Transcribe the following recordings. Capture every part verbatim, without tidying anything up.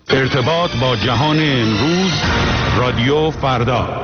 ارتباط با جهان امروز، رادیو فردا.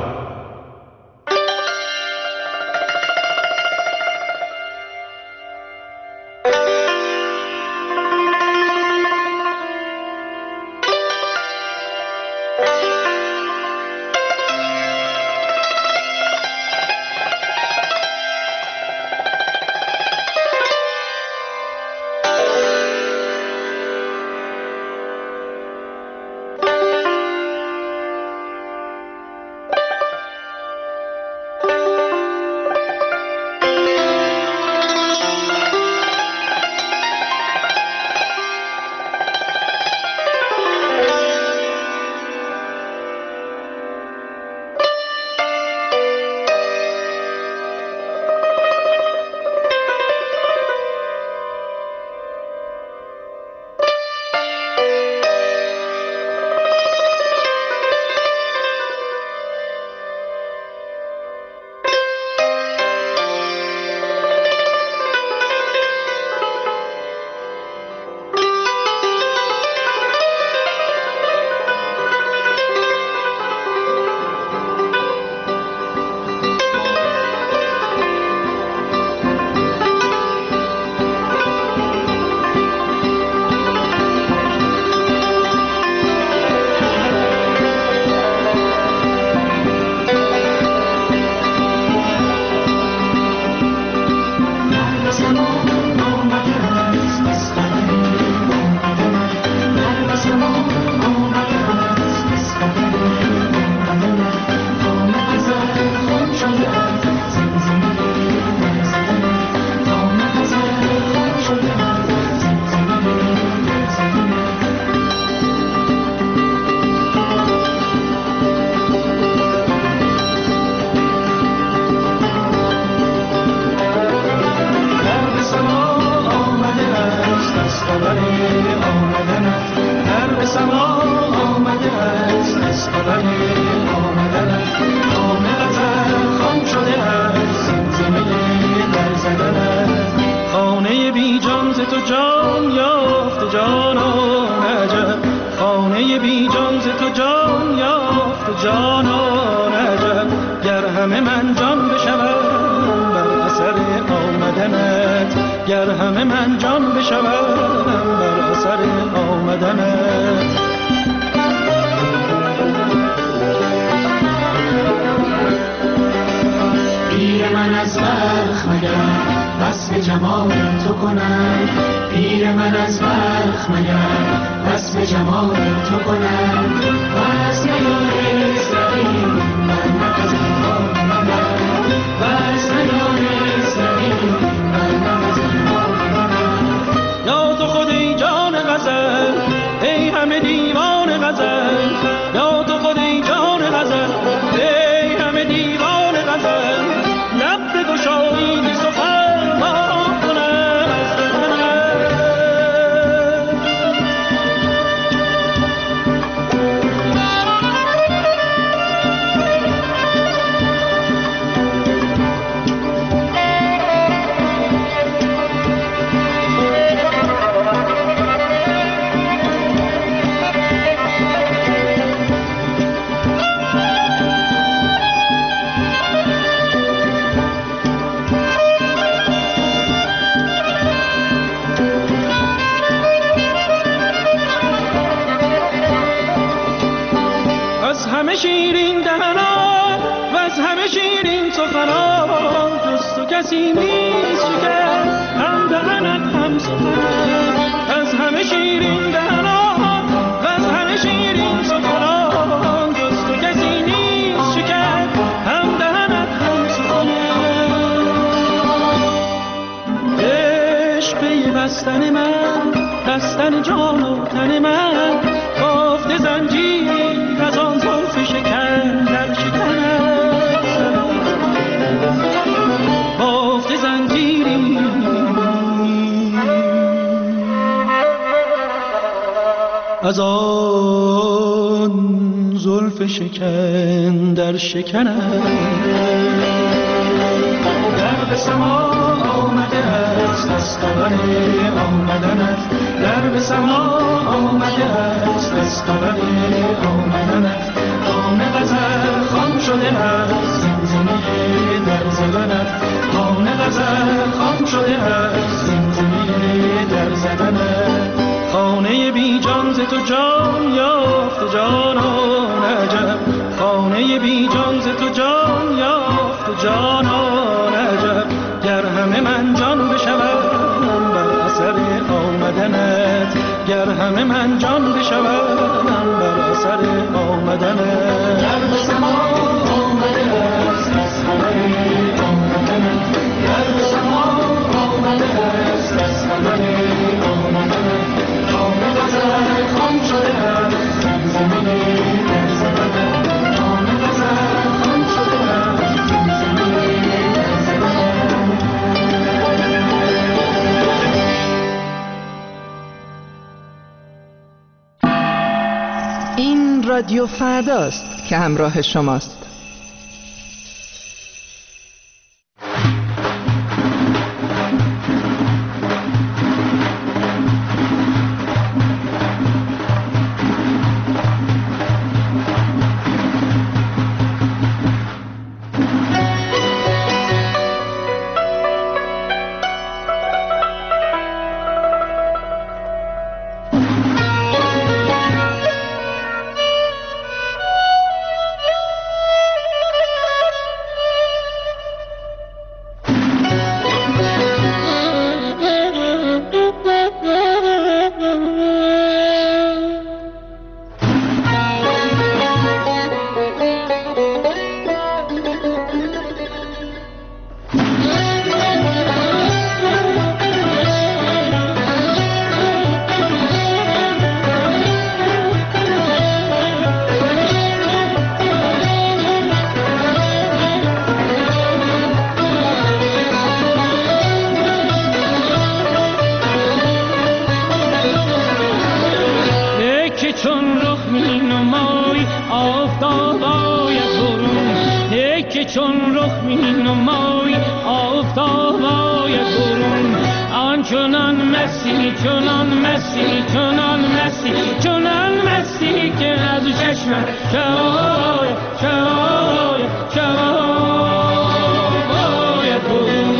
بستن من، بستن جان و تن من، بافت زنجیر از آن زلف شکن در شکنم، بافت زنجیری از آن زلف شکن در شکنم. در به سما آمده است از خبر آمدنت، در به سما آمده است از خبر خانه بی جان ز تو جان یافت جانان عجب، خانه بی جان ز تو جان یافت جانان عجب. گر همه من جان بشوم بر اثر آمدنت، گر همه من جان بشوم بر اثر آمدنت. گر به زمان آمده است از همه آمدنت، گر به زمان آمده است از همه آمدنت. جام غزل خام شده است این زمین ارزمدن، جام غزل خام شده است این زمین ارزمدن. این رادیو فرداست که همراه شماست. چون رخ می نمایی آفتاب آید برون، آنچنان مستی چنان مستی چنان مستی چنان مستی که از چشمت شوای شوای شوای باید برون.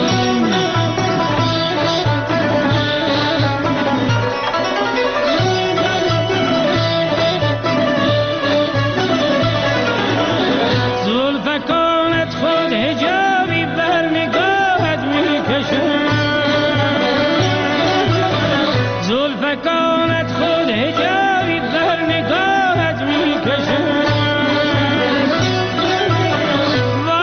و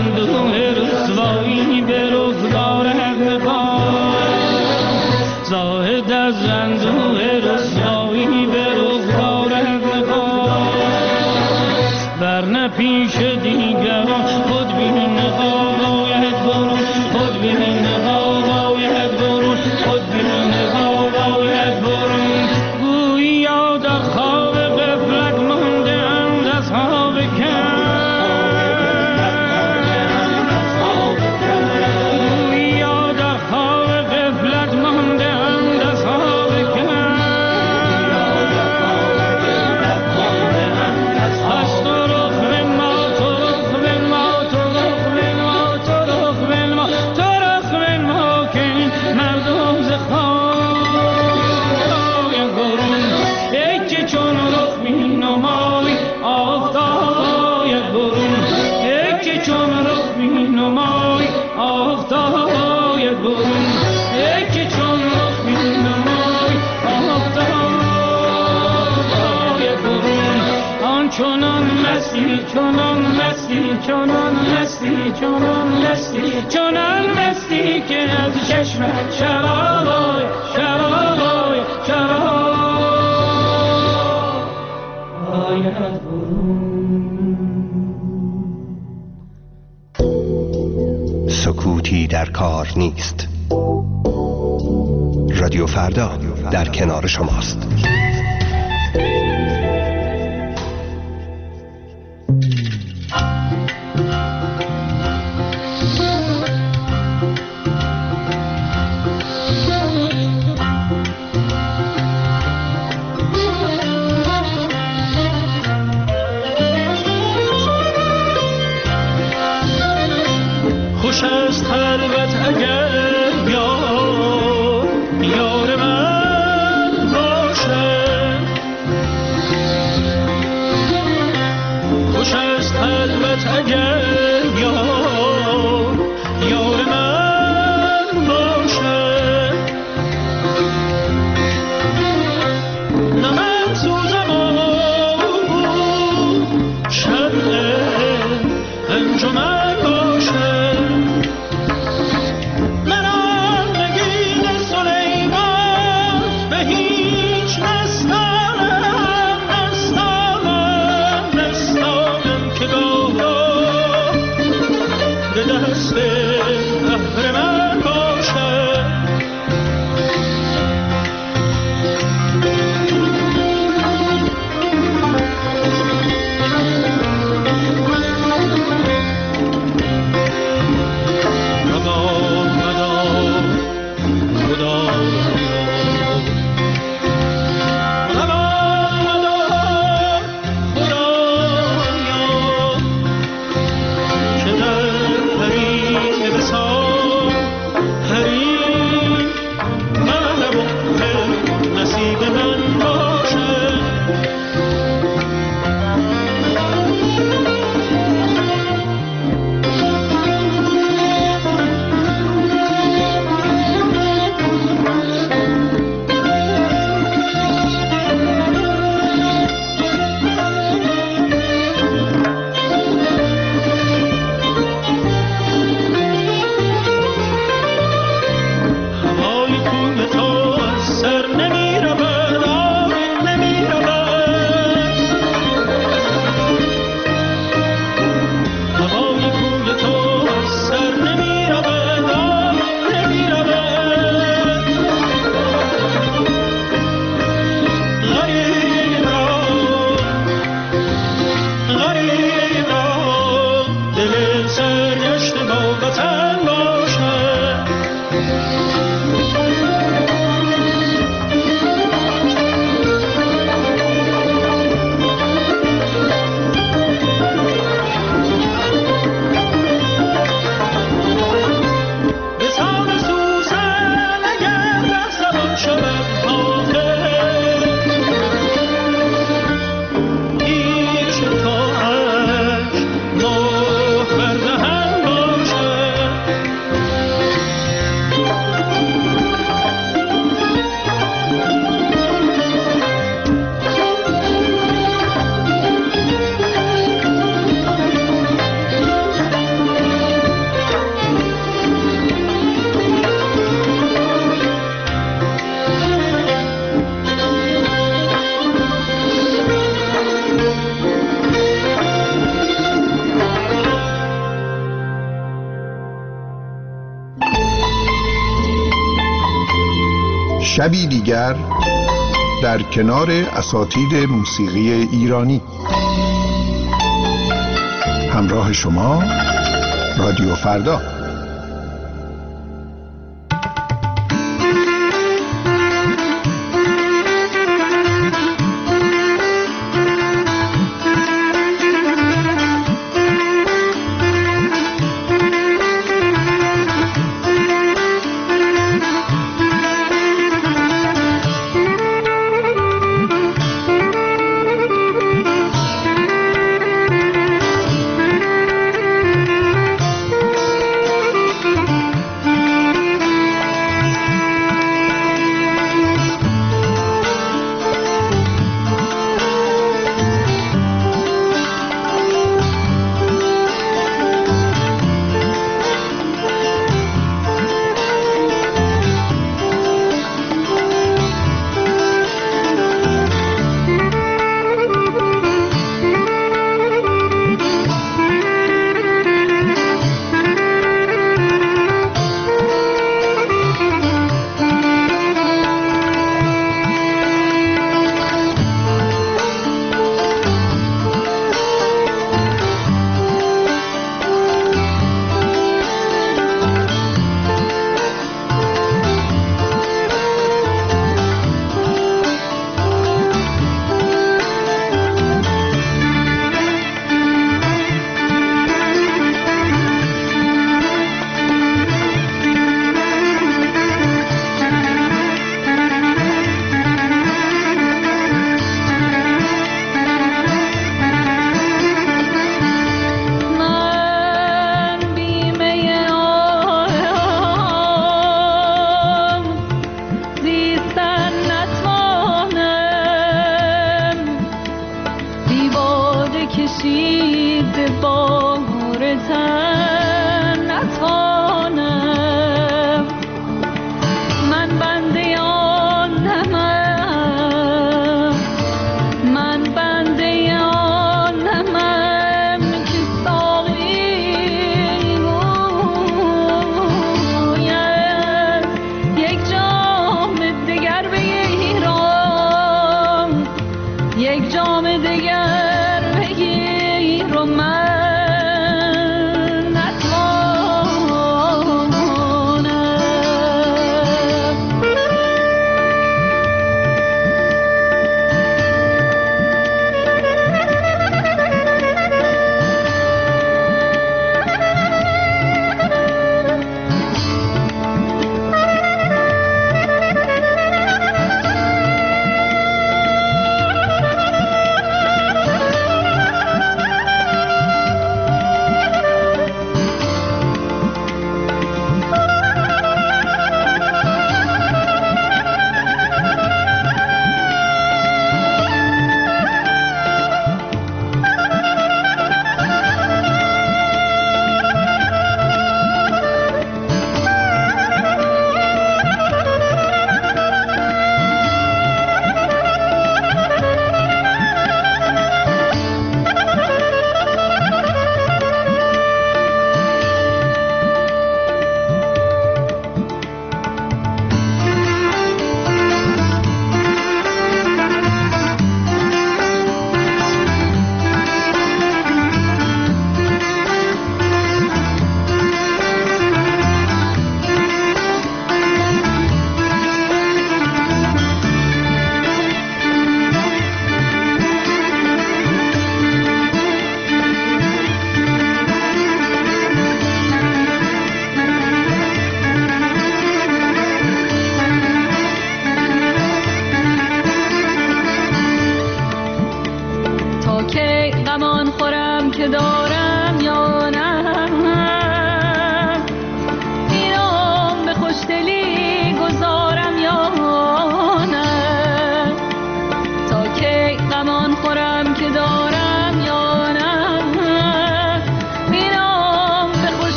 اندوه رسوایی به روزگار حقیقت، زاهد از اندوه رسوایی به روزگار حقیقت، ورنه پیش دیگران خود بین باید برون، خود بین باید برون، خود بین باید برون. گویا در خواب غفلت مانده اند از خواب کم، گویا در خواب غفلت مانده اند از خواب کم. از تو رخ بنما، تو رخ بنما، تو رخ بنما، تو رخ بنما، تو رخ بنما که این مردم ز خواب برون. ای که چون رخ بینمایی آفتاب برون، ای که چون رخ بینمایی آفتاب برون، ای که چون رخ بینمایی آفتاب برون. آن چنان مستی، چنان مستی، چنان مستی، چنان مستی، چنان مستی که از چشمت شراب شراب شراب آید برون. سکوتی در کار نیست. رادیو فردا در کنار شماست. خوش است خلوت اگر یار یار من باشه، خوش است خلوت اگر یار یار من باشه. نه من سوزم و شمع انجمن باشه، شبی دیگر در کنار اساتید موسیقی ایرانی. همراه شما رادیو فردا.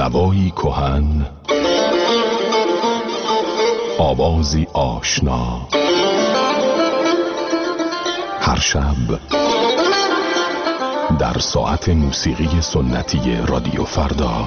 هوایی کهن، آوازی آشنا، هر شب در ساعت موسیقی سنتی رادیو فردا.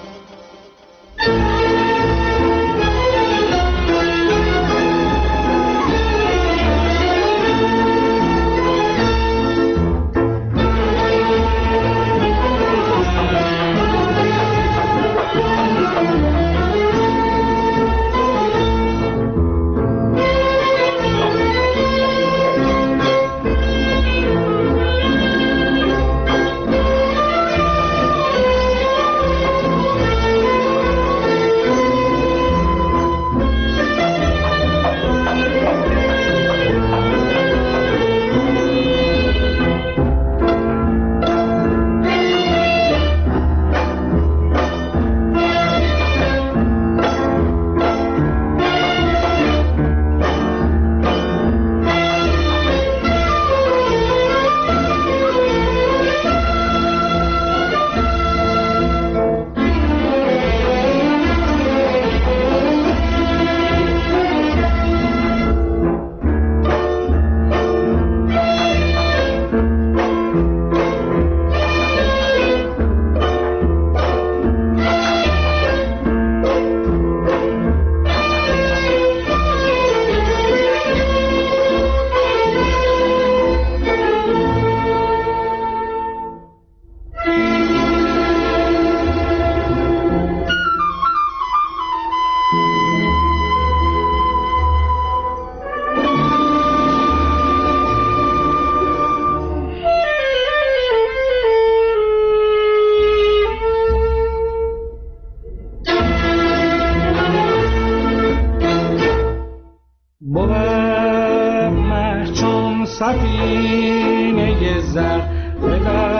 سفینه زر به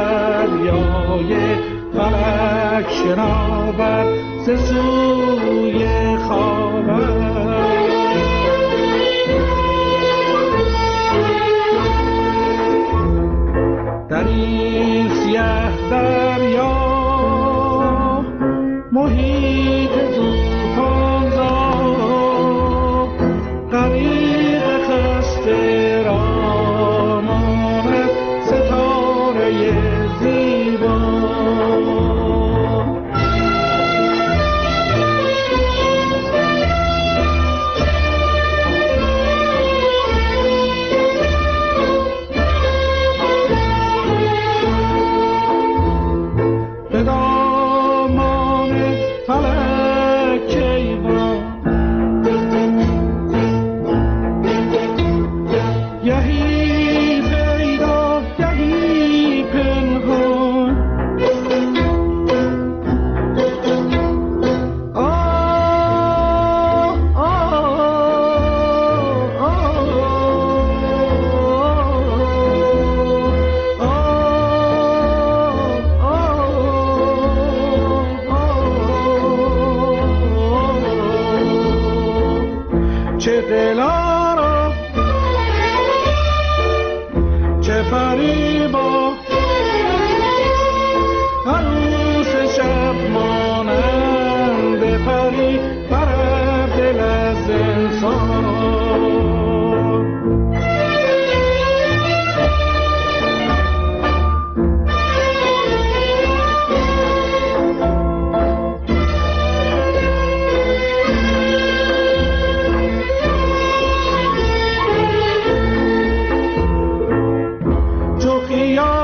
دریای فلک شناور ز سوی خاور. در این سیه دریا محیط طوفان زار غریق خسته را ماند ستاره زیبا. به دامان فلک کیوان یهی پیدا یهی پنهان. آه آه آه چه دلارا چه فریبا عروس شب مانند پری بر دل از انسان. چو خیال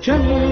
جمیل